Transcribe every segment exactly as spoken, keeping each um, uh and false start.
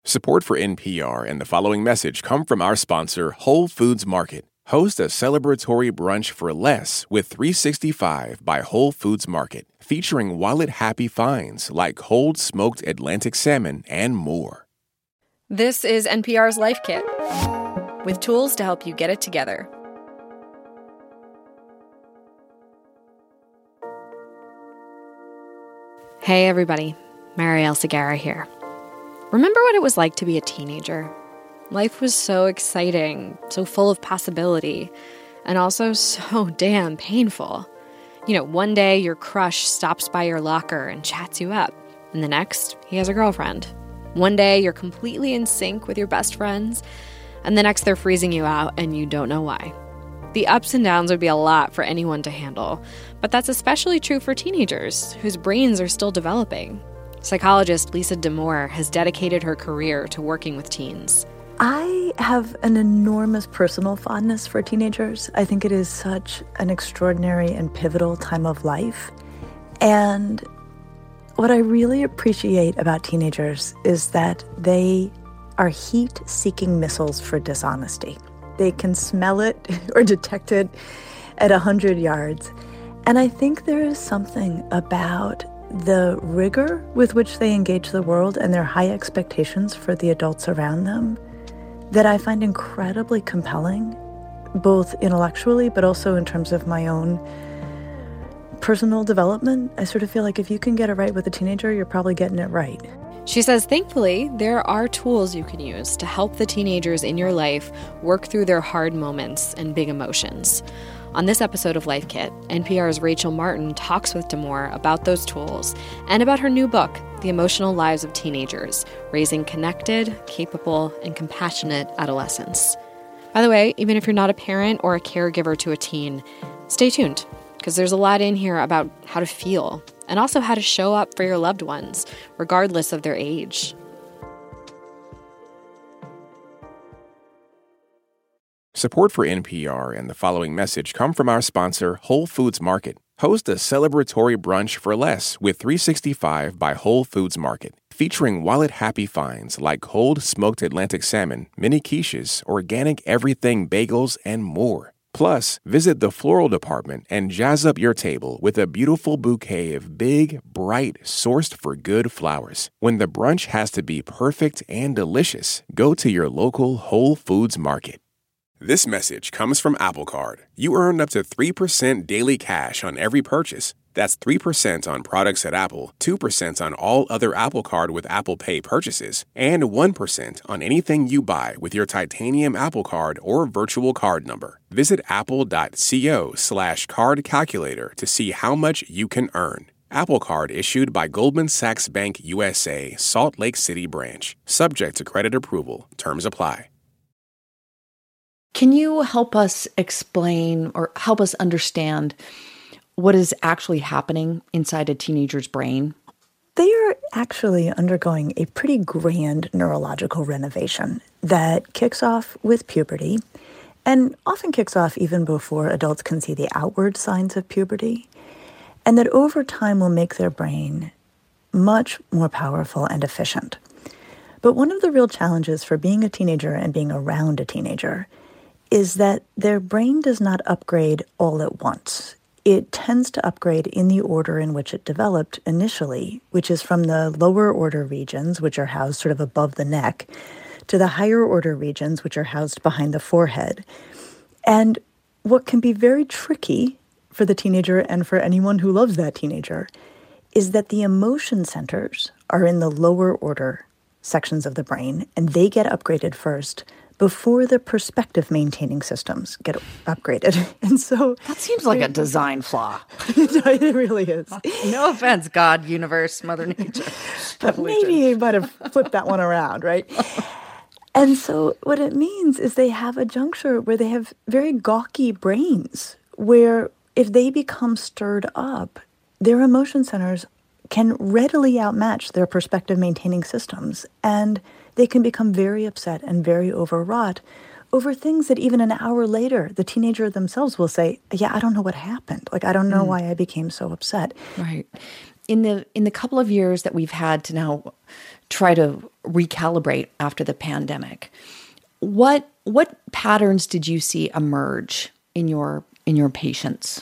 Support for N P R and the following message come from our sponsor, Whole Foods Market. Host a celebratory brunch for less with three sixty-five by Whole Foods Market, featuring wallet-happy finds like cold smoked Atlantic salmon and more. This is N P R's Life Kit, with tools to help you get it together. Hey everybody, Marielle Segarra here. Remember what it was like to be a teenager? Life was so exciting, so full of possibility, and also so damn painful. You know, one day your crush stops by your locker and chats you up, and the next, he has a girlfriend. One day you're completely in sync with your best friends, and the next they're freezing you out and you don't know why. The ups and downs would be a lot for anyone to handle, but that's especially true for teenagers whose brains are still developing. Psychologist Lisa Damour has dedicated her career to working with teens. I have an enormous personal fondness for teenagers. I think it is such an extraordinary and pivotal time of life. And what I really appreciate about teenagers is that they are heat-seeking missiles for dishonesty. They can smell it or detect it at one hundred yards. And I think there is something about the rigor with which they engage the world and their high expectations for the adults around them that I find incredibly compelling, both intellectually but also in terms of my own personal development. I sort of feel like if you can get it right with a teenager, you're probably getting it right. She says, thankfully, there are tools you can use to help the teenagers in your life work through their hard moments and big emotions. On this episode of Life Kit, N P R's Rachel Martin talks with Damour about those tools and about her new book, The Emotional Lives of Teenagers, Raising Connected, Capable, and Compassionate Adolescents. By the way, even if you're not a parent or a caregiver to a teen, stay tuned, because there's a lot in here about how to feel and also how to show up for your loved ones, regardless of their age. Support for N P R and the following message come from our sponsor, Whole Foods Market. Host a celebratory brunch for less with three sixty-five by Whole Foods Market, featuring wallet-happy finds like cold smoked Atlantic salmon, mini quiches, organic everything bagels, and more. Plus, visit the floral department and jazz up your table with a beautiful bouquet of big, bright, sourced-for-good flowers. When the brunch has to be perfect and delicious, go to your local Whole Foods Market. This message comes from Apple Card. You earn up to three percent daily cash on every purchase. That's three percent on products at Apple, two percent on all other Apple Card with Apple Pay purchases, and one percent on anything you buy with your titanium Apple Card or virtual card number. Visit apple.co slash card calculator to see how much you can earn. Apple Card issued by Goldman Sachs Bank U S A, Salt Lake City branch. Subject to credit approval. Terms apply. Can you help us explain or help us understand what is actually happening inside a teenager's brain? They are actually undergoing a pretty grand neurological renovation that kicks off with puberty and often kicks off even before adults can see the outward signs of puberty, and that over time will make their brain much more powerful and efficient. But one of the real challenges for being a teenager and being around a teenager is that their brain does not upgrade all at once. It tends to upgrade in the order in which it developed initially, which is from the lower order regions, which are housed sort of above the neck, to the higher order regions, which are housed behind the forehead. And what can be very tricky for the teenager and for anyone who loves that teenager is that the emotion centers are in the lower order sections of the brain, and they get upgraded first before the perspective maintaining systems get upgraded. And so that seems like a design flaw. It really is. No offense, God, universe, Mother Nature. But maybe you might have flipped that one around, right? And so what it means is they have a juncture where they have very gawky brains, where if they become stirred up, their emotion centers can readily outmatch their perspective maintaining systems. And they can become very upset and very overwrought over things that even an hour later, the teenager themselves will say, yeah, I don't know what happened. Like, I don't know mm. why I became so upset. Right. In the in the couple of years that we've had to now try to recalibrate after the pandemic. What what patterns did you see emerge in your in your patients?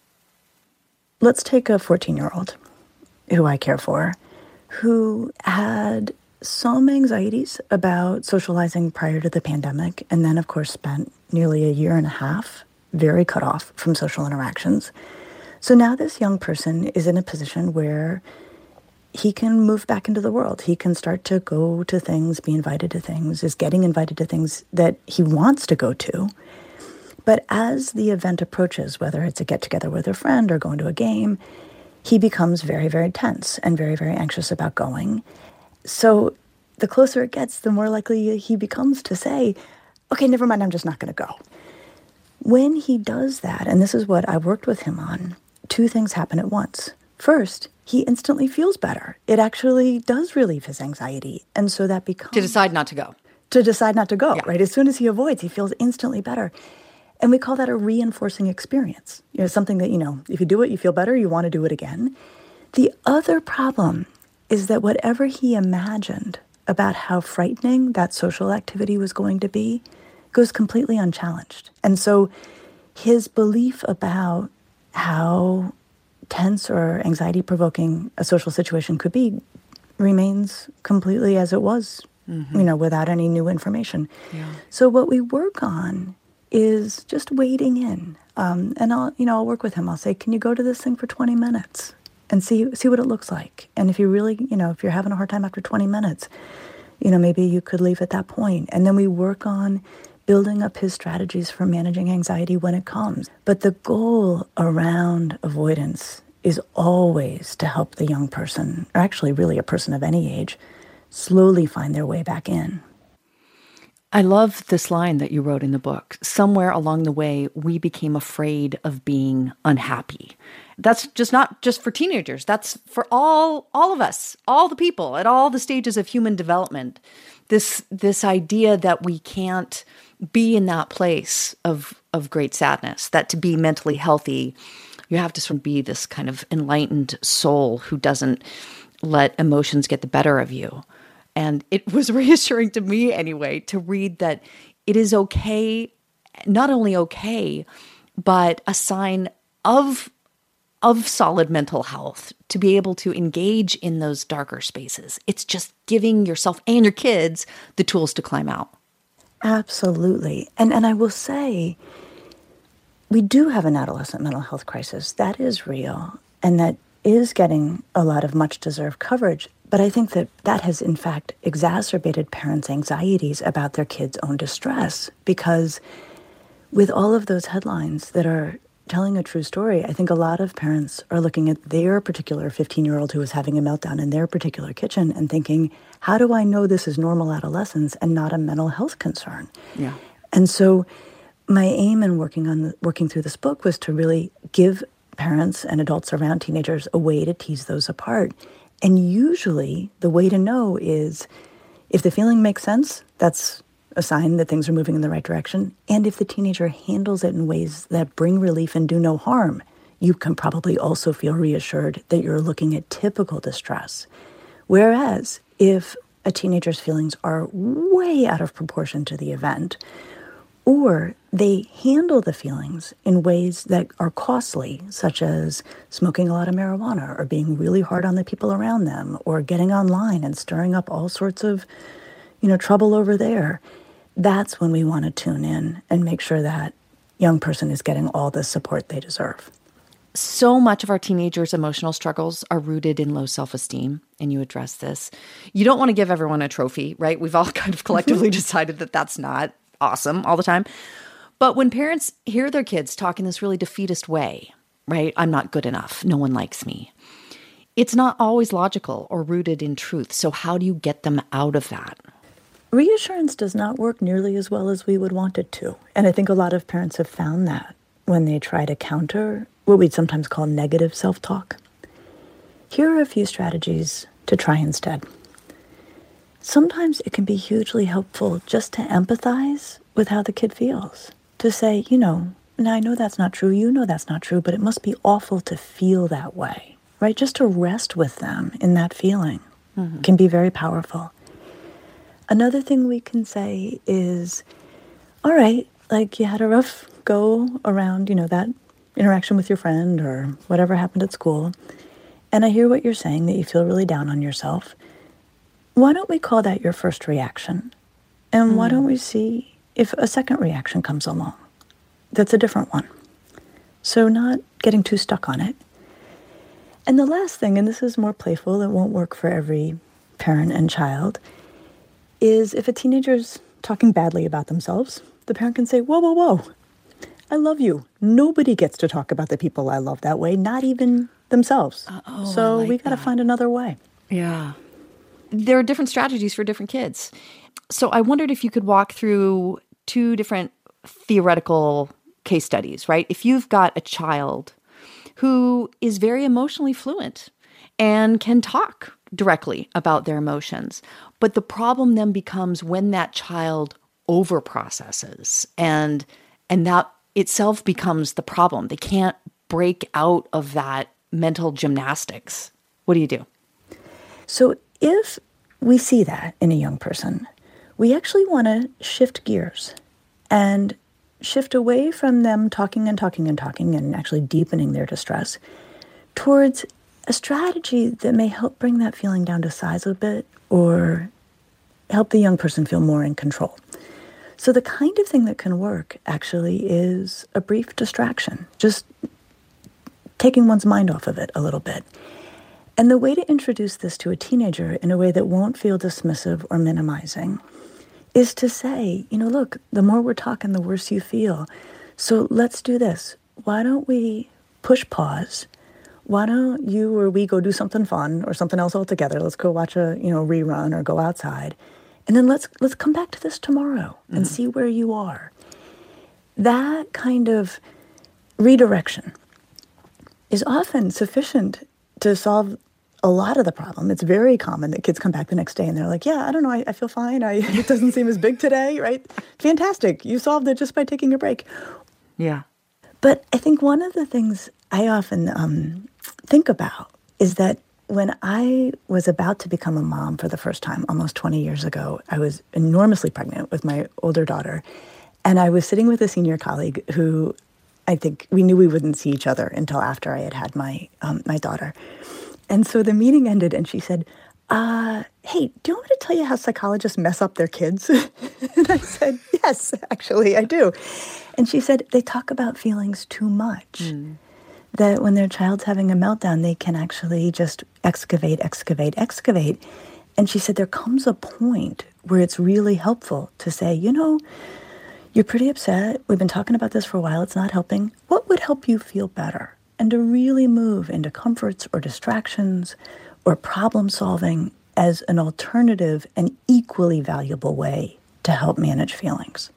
Let's take a fourteen-year-old who I care for, who had some anxieties about socializing prior to the pandemic, and then, of course, spent nearly a year and a half very cut off from social interactions. So now this young person is in a position where he can move back into the world. He can start to go to things, be invited to things, is getting invited to things that he wants to go to. But as the event approaches, whether it's a get-together with a friend or going to a game, he becomes very, very tense and very, very anxious about going. So the closer it gets, the more likely he becomes to say, okay, never mind, I'm just not going to go. When he does that, and this is what I've worked with him on, two things happen at once. First, he instantly feels better. It actually does relieve his anxiety. And so that becomes... To decide not to go. To decide not to go, yeah. right? As soon as he avoids, he feels instantly better. And we call that a reinforcing experience. You know, something that, you know, if you do it, you feel better, you want to do it again. The other problem is that whatever he imagined about how frightening that social activity was going to be goes completely unchallenged. And so his belief about how tense or anxiety-provoking a social situation could be remains completely as it was, mm-hmm. you know, without any new information. Yeah. So what we work on is just wading in. Um, and I'll, you know, I'll work with him. I'll say, can you go to this thing for twenty minutes and see see what it looks like? And if you really, you know, if you're having a hard time after twenty minutes, you know, maybe you could leave at that point. And then we work on building up his strategies for managing anxiety when it comes. But the goal around avoidance is always to help the young person, or actually really a person of any age, slowly find their way back in. I love this line that you wrote in the book. Somewhere along the way, we became afraid of being unhappy. That's just not just for teenagers. That's for all all of us, all the people at all the stages of human development. This this idea that we can't be in that place of of great sadness, that to be mentally healthy, you have to sort of be this kind of enlightened soul who doesn't let emotions get the better of you. And it was reassuring to me anyway to read that it is okay, not only okay, but a sign of, of solid mental health to be able to engage in those darker spaces. It's just giving yourself and your kids the tools to climb out. Absolutely. And and I will say, we do have an adolescent mental health crisis. That is real. And that is getting a lot of much-deserved coverage. But I think that that has, in fact, exacerbated parents' anxieties about their kids' own distress. Because with all of those headlines that are telling a true story, I think a lot of parents are looking at their particular fifteen-year-old who is having a meltdown in their particular kitchen and thinking, how do I know this is normal adolescence and not a mental health concern? Yeah. And so my aim in working on the, working through this book was to really give parents and adults around teenagers a way to tease those apart. And usually the way to know is if the feeling makes sense, that's a sign that things are moving in the right direction. And if the teenager handles it in ways that bring relief and do no harm, you can probably also feel reassured that you're looking at typical distress. Whereas if a teenager's feelings are way out of proportion to the event, or they handle the feelings in ways that are costly, such as smoking a lot of marijuana or being really hard on the people around them or getting online and stirring up all sorts of, you know, trouble over there, that's when we want to tune in and make sure that young person is getting all the support they deserve. So much of our teenagers' emotional struggles are rooted in low self-esteem, and you address this. You don't want to give everyone a trophy, right? We've all kind of collectively decided that that's not awesome all the time. But when parents hear their kids talk in this really defeatist way, right? I'm not good enough. No one likes me. It's not always logical or rooted in truth. So how do you get them out of that? Reassurance does not work nearly as well as we would want it to. And I think a lot of parents have found that when they try to counter what we'd sometimes call negative self-talk. Here are a few strategies to try instead. Sometimes it can be hugely helpful just to empathize with how the kid feels. To say, you know, now I know that's not true, you know that's not true, but it must be awful to feel that way, right? Just to rest with them in that feeling. mm-hmm. can be very powerful. Another thing we can say is, all right, like you had a rough go around, you know, that interaction with your friend or whatever happened at school. And I hear what you're saying, that you feel really down on yourself. Why don't we call that your first reaction? And mm. why don't we see if a second reaction comes along that's a different one? So not getting too stuck on it. And the last thing, and this is more playful, it won't work for every parent and child, is if a teenager's talking badly about themselves, the parent can say, whoa, whoa, whoa, I love you. Nobody gets to talk about the people I love that way, not even themselves. Uh, oh, so like we got to find another way. Yeah. There are different strategies for different kids. So I wondered if you could walk through two different theoretical case studies, right? If you've got a child who is very emotionally fluent and can talk directly about their emotions, but the problem then becomes when that child overprocesses and and that itself becomes the problem. They can't break out of that mental gymnastics. What do you do? So if we see that in a young person, we actually want to shift gears and shift away from them talking and talking and talking and actually deepening their distress towards a strategy that may help bring that feeling down to size a bit or help the young person feel more in control. So the kind of thing that can work actually is a brief distraction, just taking one's mind off of it a little bit. And the way to introduce this to a teenager in a way that won't feel dismissive or minimizing is to say, you know, look, the more we're talking, the worse you feel. So let's do this. Why don't we push pause? Why don't you or we go do something fun or something else altogether? Let's go watch a, you know, rerun or go outside. And then let's let's come back to this tomorrow and mm-hmm. see where you are. That kind of redirection is often sufficient to solve a lot of the problem. It's very common that kids come back the next day and they're like, yeah, I don't know, I, I feel fine. I, it doesn't seem as big today, right? Fantastic. You solved it just by taking a break. Yeah. But I think one of the things I often um, think about is that when I was about to become a mom for the first time, almost twenty years ago, I was enormously pregnant with my older daughter. And I was sitting with a senior colleague who I think we knew we wouldn't see each other until after I had had my um, my daughter. And so the meeting ended and she said, uh, hey, do you want me to tell you how psychologists mess up their kids? And I said, yes, actually, I do. And she said, they talk about feelings too much. Mm. That when their child's having a meltdown, they can actually just excavate, excavate, excavate. And she said, there comes a point where it's really helpful to say, you know, you're pretty upset. We've been talking about this for a while. It's not helping. What would help you feel better? And to really move into comforts or distractions or problem solving as an alternative and equally valuable way to help manage feelings.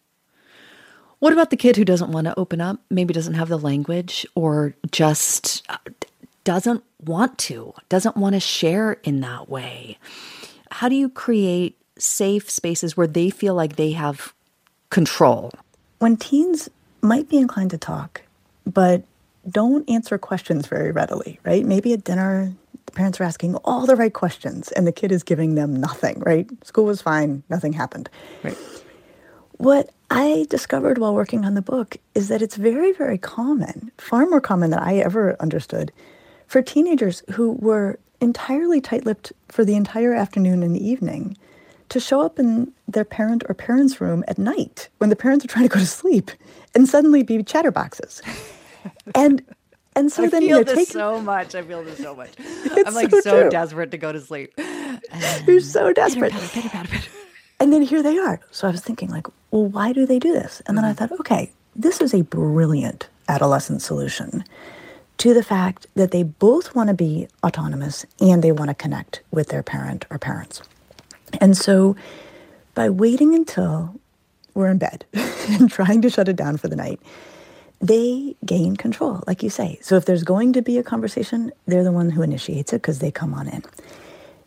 What about the kid who doesn't want to open up, maybe doesn't have the language or just doesn't want to, doesn't want to share in that way? How do you create safe spaces where they feel like they have control? When teens might be inclined to talk, but don't answer questions very readily, right? Maybe at dinner, the parents are asking all the right questions and the kid is giving them nothing, right? School was fine, nothing happened. Right. What I discovered while working on the book is that it's very, very common, far more common than I ever understood, for teenagers who were entirely tight-lipped for the entire afternoon and evening to show up in their parent or parents' room at night when the parents are trying to go to sleep and suddenly be chatterboxes. And and so I then feel you know, this take, so much. I feel this so much. I'm like so, so true. desperate to go to sleep. And You're so desperate. Pitter, patter, pitter, patter, pitter. And then here they are. So I was thinking like, well, why do they do this? And then mm-hmm. I thought, okay, this is a brilliant adolescent solution to the fact that they both want to be autonomous and they want to connect with their parent or parents. And so by waiting until we're in bed and trying to shut it down for the night, they gain control, like you say. So if there's going to be a conversation, they're the one who initiates it because they come on in.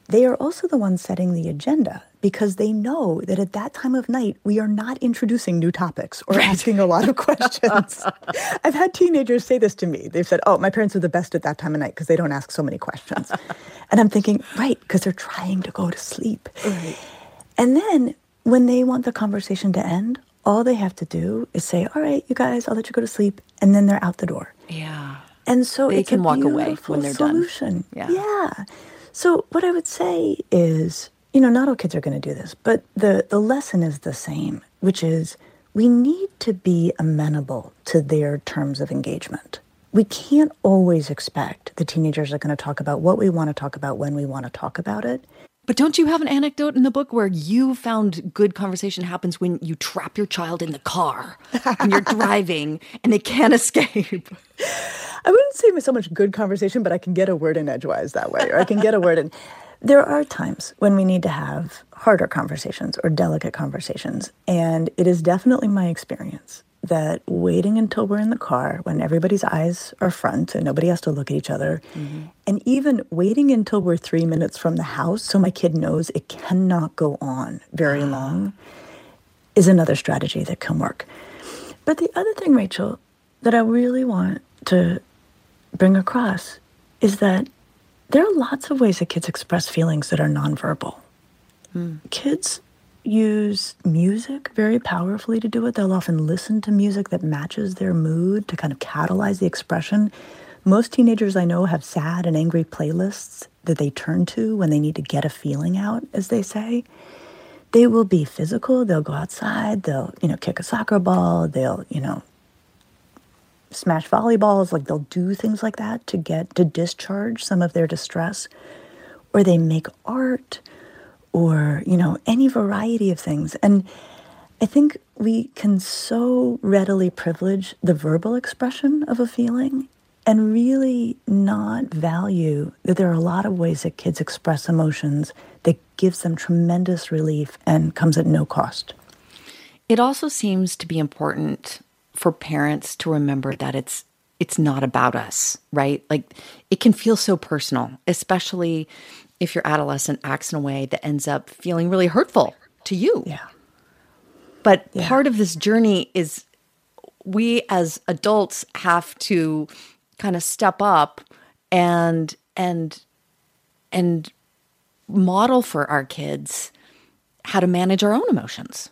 they are also the ones setting the agenda because they know that at that time of night, we are not introducing new topics or right. asking a lot of questions. I've had teenagers say this to me. They've said, oh, my parents are the best at that time of night because they don't ask so many questions. And I'm thinking, right, because they're trying to go to sleep. Right. And then when they want the conversation to end, all they have to do is say, all right, you guys, I'll let you go to sleep. And then they're out the door. Yeah. And so they it's can a walk away when they're solution. done. Yeah. Yeah. So what I would say is, you know, not all kids are going to do this, but the, the lesson is the same, which is we need to be amenable to their terms of engagement. We can't always expect the teenagers are going to talk about what we want to talk about when we want to talk about it. But don't you have an anecdote in the book where you found good conversation happens when you trap your child in the car and you're driving and they can't escape? I wouldn't say so much good conversation, but I can get a word in edgewise that way, or I can get a word in. There are times when we need to have harder conversations or delicate conversations. And it is definitely my experience that waiting until we're in the car when everybody's eyes are front and nobody has to look at each other, mm-hmm. and even waiting until we're three minutes from the house so my kid knows it cannot go on very long is another strategy that can work. But the other thing, Rachel, that I really want to bring across is that there are lots of ways that kids express feelings that are nonverbal. Mm. Kids use music very powerfully to do it. They'll often listen to music that matches their mood to kind of catalyze the expression. Most teenagers I know have sad and angry playlists that they turn to when they need to get a feeling out, as they say. They will be physical. They'll go outside. They'll, you know, kick a soccer ball. They'll, you know, smash volleyballs. Like they'll do things like that to get, to discharge some of their distress. Or they make art, or, you know, any variety of things. And I think we can so readily privilege the verbal expression of a feeling and really not value that there are a lot of ways that kids express emotions that gives them tremendous relief and comes at no cost. It also seems to be important for parents to remember that it's it's not about us, right? Like it can feel so personal, especially if your adolescent acts in a way that ends up feeling really hurtful to you. Yeah. But yeah. part of this journey is we as adults have to kind of step up and and and model for our kids how to manage our own emotions.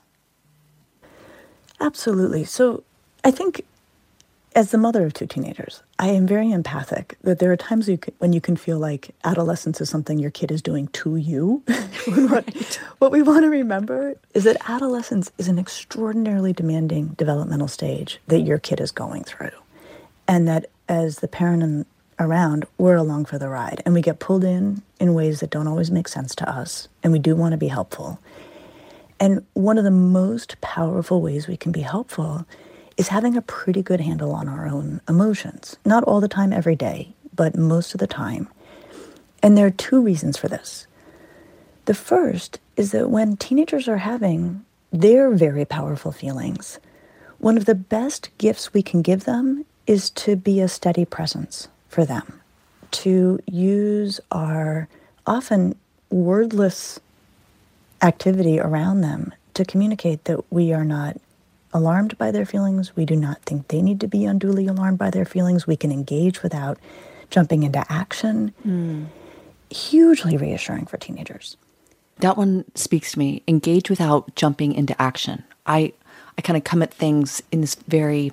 Absolutely. So I think as the mother of two teenagers, I am very empathic that there are times you can, when you can feel like adolescence is something your kid is doing to you. what, what we want to remember is that adolescence is an extraordinarily demanding developmental stage that your kid is going through. And that as the parent and around, we're along for the ride. And we get pulled in in ways that don't always make sense to us. And we do want to be helpful. And one of the most powerful ways we can be helpful is having a pretty good handle on our own emotions. Not all the time, every day, but most of the time. And there are two reasons for this. The first is that when teenagers are having their very powerful feelings, one of the best gifts we can give them is to be a steady presence for them, to use our often wordless activity around them to communicate that we are not alarmed by their feelings. We do not think they need to be unduly alarmed by their feelings. We can engage without jumping into action. Mm. Hugely reassuring for teenagers. That one speaks to me. Engage without jumping into action. I, I kind of come at things in this very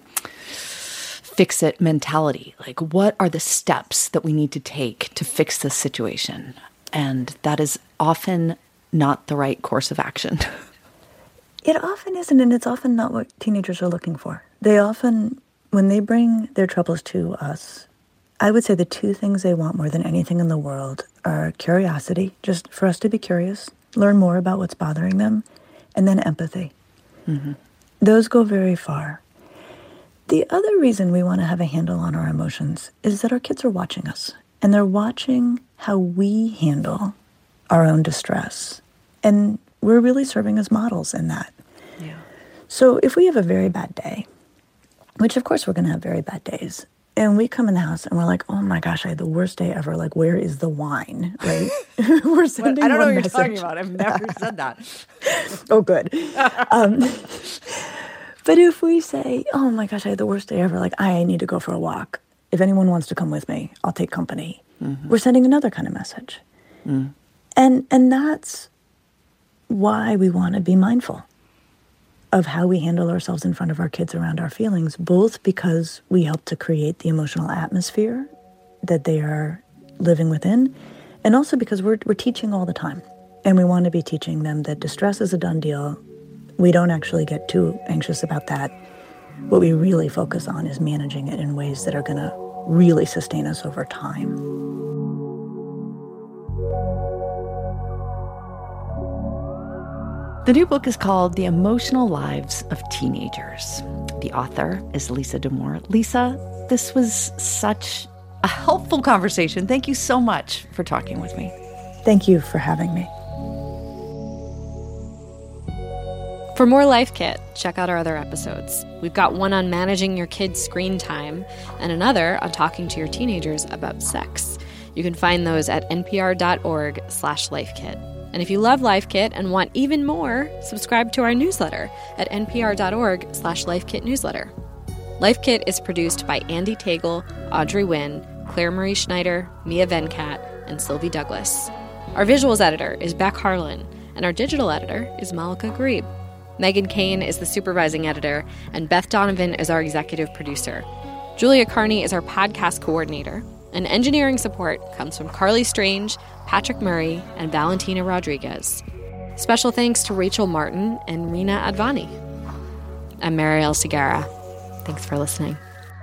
fix-it mentality. Like, what are the steps that we need to take to fix this situation? And that is often not the right course of action. It often isn't, and it's often not what teenagers are looking for. They often, when they bring their troubles to us, I would say the two things they want more than anything in the world are curiosity, just for us to be curious, learn more about what's bothering them, and then empathy. Mm-hmm. Those go very far. The other reason we want to have a handle on our emotions is that our kids are watching us, and they're watching how we handle our own distress. And we're really serving as models in that. Yeah. So if we have a very bad day, which of course we're going to have very bad days, And we come in the house and we're like, oh my gosh, I had the worst day ever. Like, where is the wine, right? We're sending I don't know one what you're message. talking about. I've never said that. Oh, good. Um, but if we say, oh my gosh, I had the worst day ever. Like, I need to go for a walk. If anyone wants to come with me, I'll take company. Mm-hmm. We're sending another kind of message. Mm. And and that's why we want to be mindful of how we handle ourselves in front of our kids around our feelings, both because we help to create the emotional atmosphere that they are living within, and also because we're we're teaching all the time. And we want to be teaching them that distress is a done deal. We don't actually get too anxious about that. What we really focus on is managing it in ways that are going to really sustain us over time. The new book is called The Emotional Lives of Teenagers. The author is Lisa Damour. Lisa, this was such a helpful conversation. Thank you so much for talking with me. Thank you for having me. For more Life Kit, check out our other episodes. We've got one on managing your kids' screen time and another on talking to your teenagers about sex. You can find those at npr.org slash lifekit. And if you love Life Kit and want even more, subscribe to our newsletter at npr.org slash lifekit newsletter. Life Kit is produced by Andy Tagle, Audrey Wynn, Claire Marie Schneider, Mia Venkat, and Sylvie Douglas. Our visuals editor is Beck Harlan, and our digital editor is Malika Gharib. Megan Kane is the supervising editor, and Beth Donovan is our executive producer. Julia Carney is our podcast coordinator, and engineering support comes from Carly Strange, Patrick Murray, and Valentina Rodriguez. Special thanks to Rachel Martin and Rina Advani. I'm Marielle Segarra. Thanks for listening.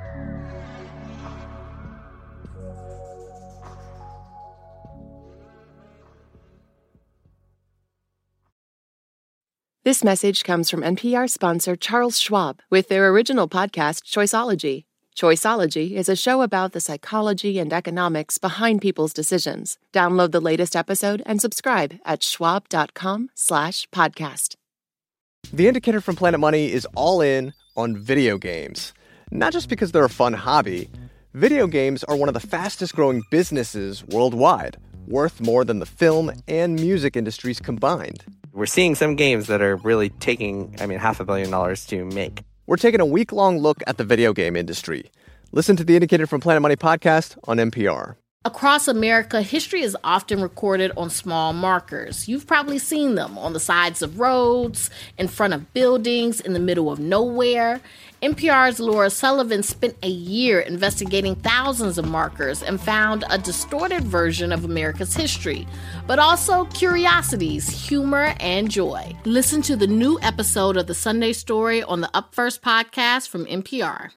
This message comes from N P R sponsor Charles Schwab with their original podcast, Choiceology. Choiceology is a show about the psychology and economics behind people's decisions. Download the latest episode and subscribe at schwab.com slash podcast. The Indicator from Planet Money is all in on video games. Not just because they're a fun hobby. Video games are one of the fastest growing businesses worldwide, worth more than the film and music industries combined. We're seeing some games that are really taking, I mean, half a billion dollars to make. We're taking a week-long look at the video game industry. Listen to the Indicator from Planet Money podcast on N P R. Across America, history is often recorded on small markers. You've probably seen them on the sides of roads, in front of buildings, in the middle of nowhere. N P R's Laura Sullivan spent a year investigating thousands of markers and found a distorted version of America's history, but also curiosities, humor, and joy. Listen to the new episode of The Sunday Story on the Up First podcast from N P R.